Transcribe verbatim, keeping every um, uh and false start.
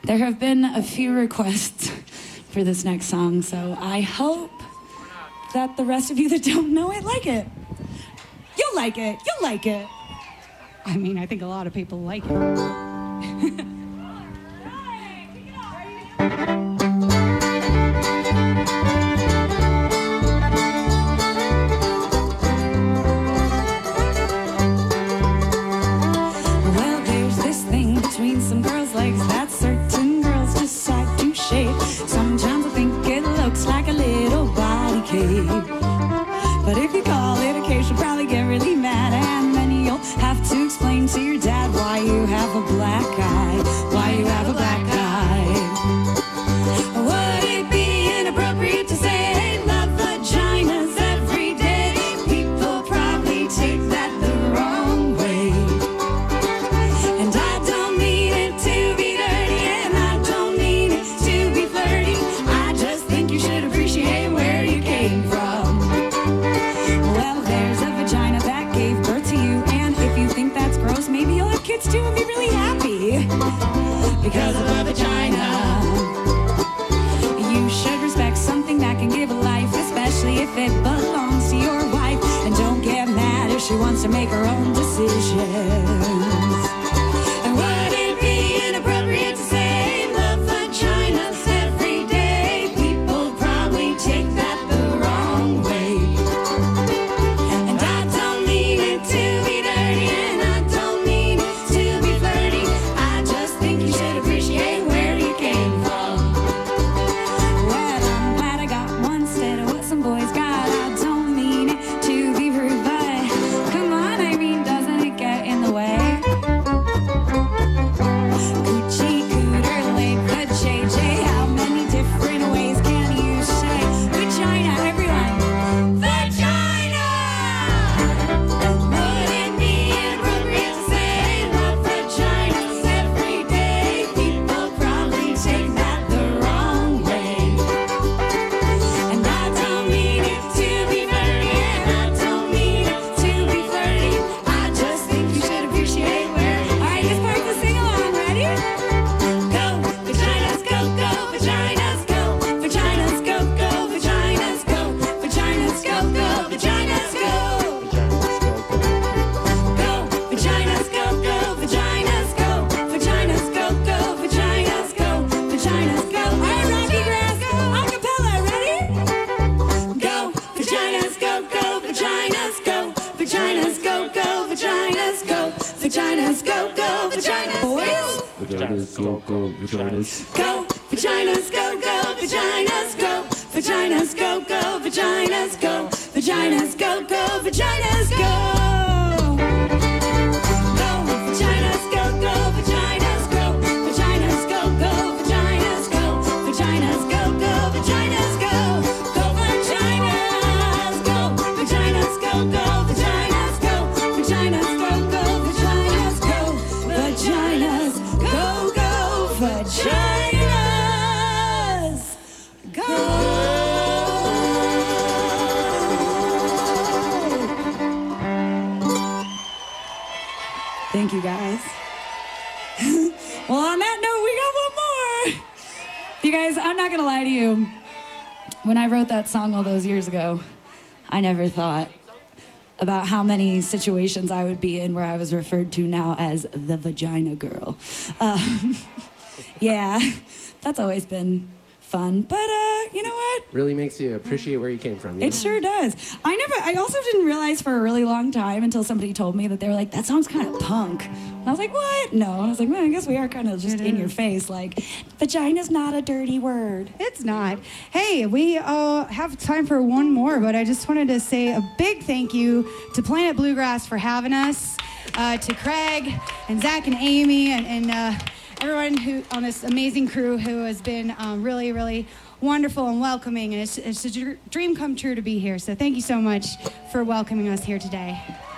There have been a few requests for this next song, so I hope that the rest of you that don't know it like it. You'll like it. You'll like it. I mean, I think a lot of people like it. But if you call it a case, you'll probably get really mad, and then you'll have to explain to your dad why you have a black eye, why you have a black eye. Would it be inappropriate to say, hey, love vaginas every day? People probably take that the wrong way. And I don't mean it to be dirty, and I don't mean it to be flirty. I just think you should appreciate where you came from. Kids too and be really happy because of a vagina. You should respect something that can give a life, especially if it belongs to your wife. And don't get mad if she wants to make her own decisions. And would it be inappropriate to say love vaginas every day? People probably take that the wrong way. And I don't mean it to be dirty, and I don't mean it to be flirty. I just think you should appreciate where you came from. Well, I'm glad I got one instead of what some boys got. I don't mean it to be rude, but come on, I mean, doesn't it get in the way? Coochie, cooter, late, but J J, how many different ways can you say vagina, everyone? Vagina! Would it be inappropriate to say love vaginas every day? People probably take that the wrong way. And I don't mean it to be flirty, and I don't mean it to be flirty. I just think you should appreciate where. Alright, this part's a sing-along. Ready? Go, vaginas, go, go, vaginas, go. Vaginas, go, go, vaginas, go. Vaginas, go, go, vaginas, go. Go, vaginas, go, go, vaginas, go. Vaginas, go, go, vaginas, go. Vaginas, go. Alright, Rocky Grass, acapella, ready? Go, vaginas, go, go, vaginas, go. Vaginas, go, go, vaginas, go. Vaginas, go, go, vaginas, boys. Vaginas, go, go, vaginas. Go, vaginas, go, go, vaginas, go. Vaginas, go, go, vaginas, go. Vaginas, go, go, vaginas, go. Go, vaginas, go, go, vaginas, go. Vaginas, go, go, vaginas, go. Vaginas, go, go, vaginas, go. Go, vaginas, go. Vaginas, go, go, vaginas, go. Vaginas, go, go, vaginas, go. Vaginas, go, go, vaginas, go. Thank you, guys. Well, on that note, we got one more. You guys, I'm not gonna lie to you. When I wrote that song all those years ago, I never thought about how many situations I would be in where I was referred to now as the vagina girl. Um, yeah, that's always been fun. But uh, you know what? Really makes you appreciate where you came from. You It know? sure does. I never. I also didn't realize for a really long time until somebody told me that they were like, "That song's kind of punk." And I was like, "What?" No. I was like, "Well, I guess we are kind of just in your face. Like, vagina's not a dirty word." It's not. Hey, we uh, have time for one more, but I just wanted to say a big thank you to Planet Bluegrass for having us, uh, to Craig and Zach and Amy and, and uh, everyone who on this amazing crew who has been um, really, really wonderful and welcoming. And it's, it's a dr- dream come true to be here. So thank you so much for welcoming us here today.